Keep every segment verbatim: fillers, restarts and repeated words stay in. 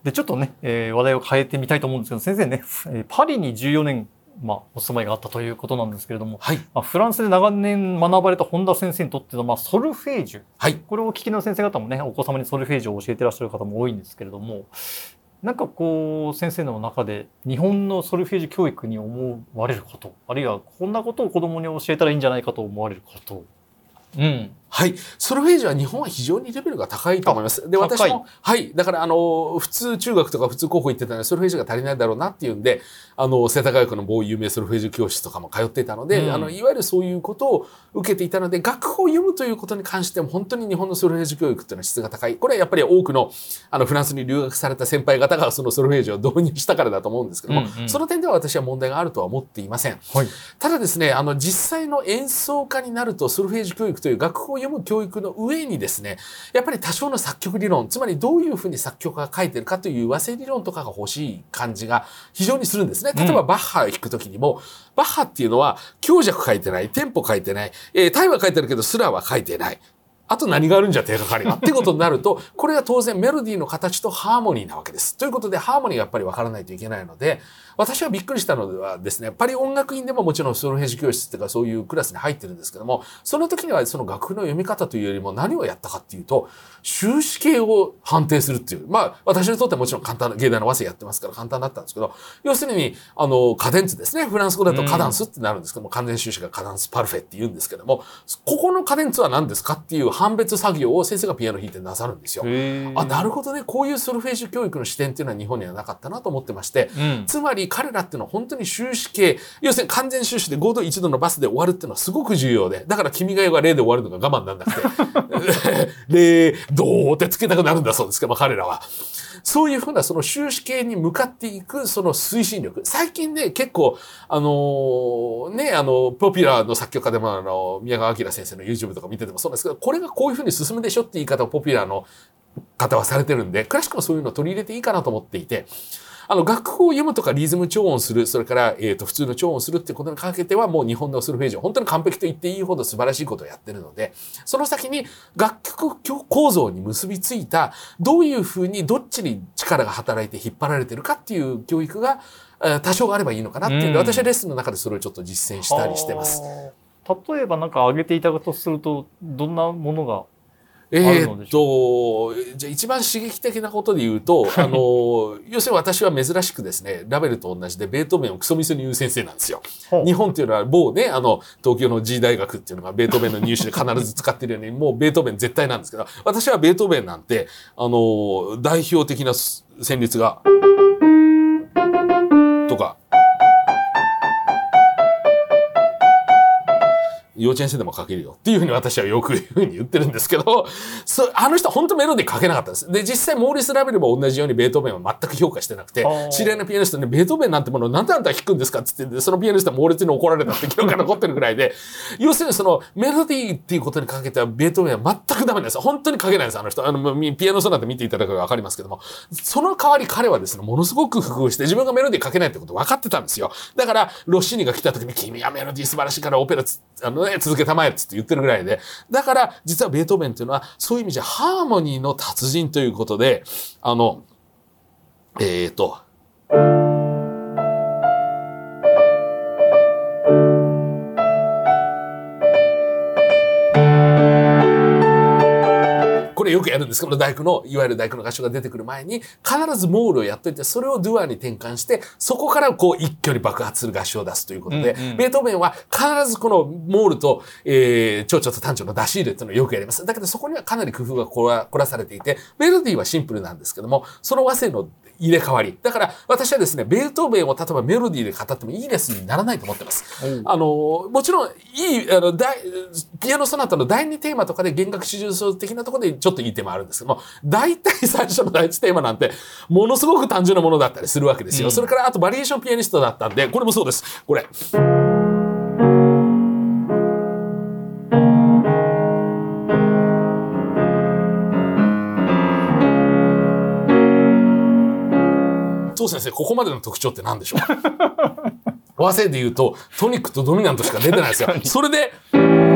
でちょっとね、えー、話題を変えてみたいと思うんですけど、先生ね、パリにじゅうよねん、まあ、お住まいがあったということなんですけれども、 はい、 まあ、フランスで長年学ばれた本田先生にとっての、まあ、ソルフェージュ、 はい、 これをお聞きの先生方もね、お子様にソルフェージュを教えてらっしゃる方も多いんですけれども、なんかこう先生の中で日本のソルフェージュ教育に思われること、あるいはこんなことを子どもに教えたらいいんじゃないかと思われること、うん、 はい、ソルフェージュは日本は非常にレベルが高いと思います。で、私も、はい、だからあの普通中学とか普通高校行ってたのでソルフェージュが足りないだろうなっていうんで、あの世田谷区の某有名ソルフェージュ教室とかも通っていたので、うん、あのいわゆるそういうことを受けていたので、楽譜を読むということに関しても本当に日本のソルフェージュ教育っていうのは質が高い。これはやっぱり多くのあのフランスに留学された先輩方がそのソルフェージュを導入したからだと思うんですけども、うんうん、その点では私は問題があるとは思っていません。はい、ただですね、あの実際の演奏家になるとソルフェージュ教育という楽譜を読む教育の上にですね、やっぱり多少の作曲理論、つまりどういうふうに作曲家が書いてるかという和声理論とかが欲しい感じが非常にするんですね。例えばバッハを弾くときにも、うん、バッハっていうのは強弱書いてない、テンポ書いてない、えー、タイは書いてるけどスラは書いてない。あと何があるんじゃ手がかりはってことになると、これは当然メロディーの形とハーモニーなわけです。ということでハーモニーがやっぱり分からないといけないので、私はびっくりしたのはですね、パリ音楽院でももちろんソルフェージュ教室っていうかそういうクラスに入ってるんですけども、その時にはその楽譜の読み方というよりも何をやったかっていうと、終止形を判定するっていう。まあ私にとってはもちろん簡単な芸大の和声やってますから簡単だったんですけど、要するにあのカデンツですね。フランス語だとカダンスってなるんですけども、完全終止がカダンスパルフェって言うんですけども、ここのカデンツは何ですかっていう判別作業を先生がピアノ弾いてなさるんですよ。あ、なるほどね。こういうソルフェージュ教育の視点っていうのは日本にはなかったなと思ってまして、うん、つまり彼らっていうのは本当に終止形、要するに完全終止でごどいちどのバスで終わるっていうのはすごく重要で、だから君が代がれいで終わるのが我慢なんなくて、れい、どうってつけたくなるんだそうですけど、まあ、彼らは。そういうふうなその終止形に向かっていくその推進力。最近ね、結構、あのー、ね、あの、ポピュラーの作曲家でもあの、宮川明先生の YouTube とか見ててもそうですけど、これがこういうふうに進むでしょって言い方をポピュラーの方はされてるんで、クラシックもそういうのを取り入れていいかなと思っていて、あの、楽譜を読むとかリズム調音する、それから、えっと、普通の調音するっていうことにかけては、もう日本のソルフェージュ、本当に完璧と言っていいほど素晴らしいことをやってるので、その先に楽曲構造に結びついた、どういうふうにどっちに力が働いて引っ張られてるかっていう教育が、多少あればいいのかなっていうんで、私はレッスンの中でそれをちょっと実践したりしてます。 例えば何か挙げていただくとすると、どんなものがえー、っと、じゃあ一番刺激的なことで言うと、あの、要するに私は珍しくですね、ラベルと同じでベートーベンをクソミソに言う先生なんですよ。日本っていうのは某ね、あの、東京の G 大学っていうのがベートーベンの入試で必ず使ってるように、もうベートーベン絶対なんですけど、私はベートーベンなんて、あの、代表的な旋律が、とか、幼稚園生でも書けるよっていうふうに私はよく言うふうに言ってるんですけど、そあの人は本当メロディー書けなかったんです。で、実際モーリス・ラベルも同じようにベートーベンは全く評価してなくて、知り合いのピアニストにベートーベンなんてものをなんであんた弾くんですかって言って、そのピアニストは猛烈に怒られたって記録が残ってるぐらいで、要するにそのメロディーっていうことにかけてはベートーベンは全くダメなんですよ。本当に書けないんです、あの人。あの、ピアノソナタ見ていただくとわかりますけども、その代わり彼はですね、ものすごく工夫して自分がメロディー書けないってこと分かってたんですよ。だから、ロッシーニが来た時に君はメロディー素晴らしいからオペラつ、あのね、続けたまえって言ってるぐらいで。だから、実はベートーベンっていうのは、そういう意味じゃハーモニーの達人ということで、あの、えーと、これよくやるんですけど、大工の、いわゆる大工の合唱が出てくる前に、必ずモールをやっといて、それをドゥアに転換して、そこからこう一挙に爆発する合唱を出すということで、うんうん、ベートーベンは必ずこのモールと、えー、長調と短調の出し入れっていうのをよくやります。だけどそこにはかなり工夫が凝ら、凝らされていて、メロディーはシンプルなんですけども、その和声の入れ替わり。だから私はですね、ベートーベンを例えばメロディーで語ってもいいレッスンにならないと思ってます。うん、あの、もちろん、いい、あの、大、ピアノソナタのだいにテーマとかで弦楽四重奏的なところでちょっといいテーマあるんですけども、大体最初のだいいちテーマなんて、ものすごく単純なものだったりするわけですよ。うん、それからあとバリエーションピアニストだったんで、これもそうです。これ。そう先生、ここまでの特徴って何でしょう和声で言うと、トニックとドミナントしか出てないですよ。それで、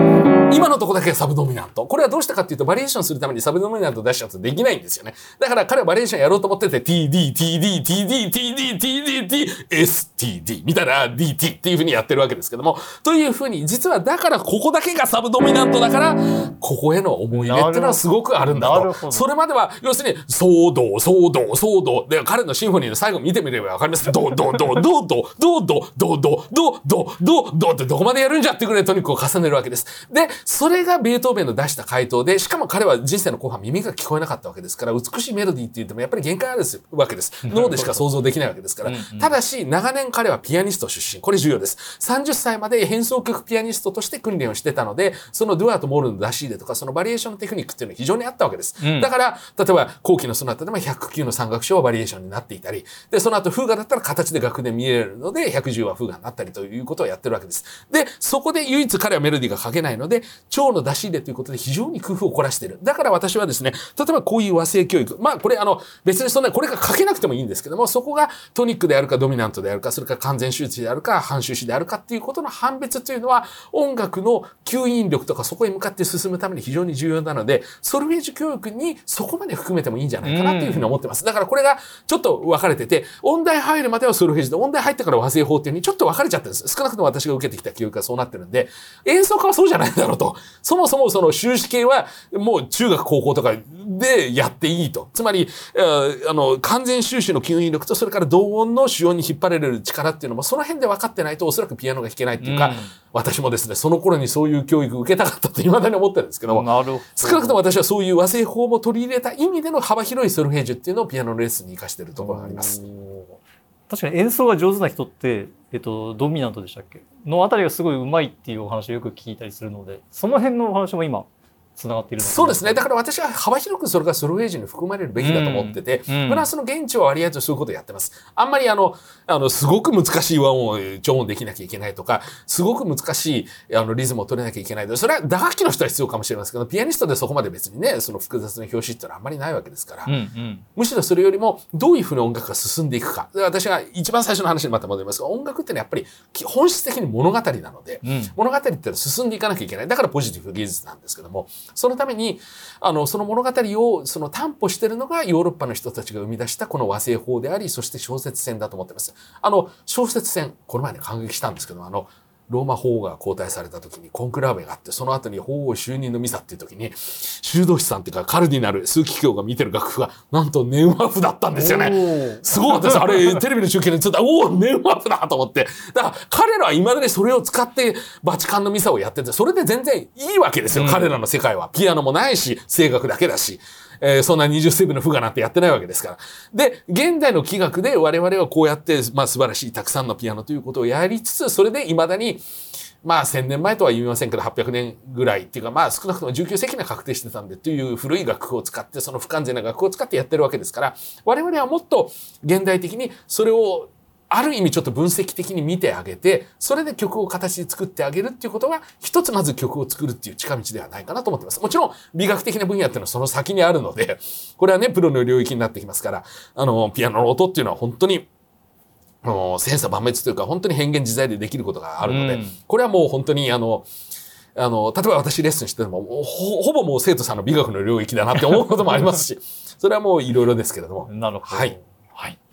今のとこだけがサブドミナント。これはどうしたかっていうと、バリエーションするためにサブドミナント出しちゃうとできないんですよね。だから彼はバリエーションやろうと思ってて、ティーディー、ティーディー、ティーディー、ティーディー、ティーディー、ティーディー、エスティーディー みたいな ディーティー っていう風にやってるわけですけども、という風に、実はだからここだけがサブドミナントだから、ここへの思い入れっていうのはすごくあるんだと。それまでは、要するに、騒動、騒動、騒動。で、彼のシンフォニーの最後見てみればわかります。ドードードードードードードードードードードードードーってどこまでやるんじゃってくらいトニックを重ねるわけです。で、それがベートーベンの出した回答で、しかも彼は人生の後半耳が聞こえなかったわけですから、美しいメロディーって言ってもやっぱり限界あるわけです。脳でしか想像できないわけですから。ただし、長年彼はピアニスト出身。これ重要です。さんじゅっさいまで変奏曲ピアニストとして訓練をしてたので、そのドゥアーとモールの出し入れとか、そのバリエーションのテクニックっていうのは非常にあったわけです。うん、だから、例えば後期のソナタでもひゃくきゅうの三楽章はバリエーションになっていたり、で、その後フーガだったら形で楽で見えるので、ひゃくじゅうはフーガになったりということをやってるわけです。で、そこで唯一彼はメロディーが書けないので、蝶の出し入れということで非常に工夫を凝らしている。だから私はですね、例えばこういう和声教育、まあこれあの別にそんなこれが書けなくてもいいんですけども、そこがトニックであるかドミナントであるか、それから完全周知であるか半周知であるかっていうことの判別というのは、音楽の吸引力とかそこへ向かって進むために非常に重要なので、ソルフェージュ教育にそこまで含めてもいいんじゃないかなというふうに思ってます。だからこれがちょっと分かれてて、音大入るまではソルフェージュで、音大入ってから和声法っていうふうにちょっと分かれちゃってるんです。少なくとも私が受けてきた教育がそうなってるんで、演奏家はそうじゃないんだろうと。そもそもその修士系はもう中学高校とかでやっていいと。つまり、あの、完全修士の吸引力と、それから同音の主音に引っ張られる力っていうのも、その辺で分かってないとおそらくピアノが弾けないっていうか、うん、私もですね、その頃にそういう教育を受けたかったと未だに思ってるんですけども、なるほど。少なくとも私はそういう和声法も取り入れた意味での幅広いソルフェージュっていうのをピアノのレッスンに活かしているところがあります。 確かに演奏が上手な人って、えっと、ドミナントでしたっけのあたりがすごい上手いっていうお話をよく聞いたりするので、その辺のお話も今つながっているのかな。 そうですね。だから私は幅広くそれがソルフェージュに含まれるべきだと思ってて、うんうん、フランスの現地は割合とそういうことをやってます。あんまりあの、あの、すごく難しい和音を調音できなきゃいけないとか、すごく難しいあのリズムを取れなきゃいけない。それは打楽器の人は必要かもしれませんけど、ピアニストでそこまで別にね、その複雑な表紙ってのはあんまりないわけですから、うんうん、むしろそれよりもどういうふうに音楽が進んでいくか。で私が一番最初の話にまた戻りますが、音楽ってのはやっぱり本質的に物語なので、うん、物語ってのは進んでいかなきゃいけない。だからポジティブ芸術なんですけども、そのためにあの、その物語をその担保しているのがヨーロッパの人たちが生み出したこの和声法であり、そして小説選だと思っています。あの、小説選、この前ね感激したんですけど、あの、ローマ法王が交代された時にコンクラーベがあって、その後に法王就任のミサっていう時に、修道士さんっていうかカルディナル、枢機卿が見てる楽譜が、なんとネウマフだったんですよね。すごかったです。あれ、テレビの中継でちょっと、おお、ネウマフだと思って。だから彼らは未だにそれを使ってバチカンのミサをやってて、それで全然いいわけですよ、うん、彼らの世界は。ピアノもないし、声楽だけだし。えー、そんなにじゅっ世紀のフガなんてやってないわけですから。で、現代の器楽で我々はこうやって、まあ素晴らしいたくさんのピアノということをやりつつ、それで未だに、まあせんねんまえとは言いませんけど、はっぴゃくねんぐらいっていうか、まあ少なくともじゅうきゅう世紀には確定してたんで、という古い楽譜を使って、その不完全な楽譜を使ってやってるわけですから、我々はもっと現代的にそれをある意味ちょっと分析的に見てあげて、それで曲を形で作ってあげるっていうことが、一つまず曲を作るっていう近道ではないかなと思ってます。もちろん美学的な分野っていうのはその先にあるので、これはね、プロの領域になってきますから、あの、ピアノの音っていうのは本当に、あの、千差万別というか、本当に変幻自在でできることがあるので、うん、これはもう本当にあの、あの、例えば私レッスンしてても、ほ、ほぼもう生徒さんの美学の領域だなって思うこともありますし、それはもういろいろですけれども。 なるほど。 はい。 はい。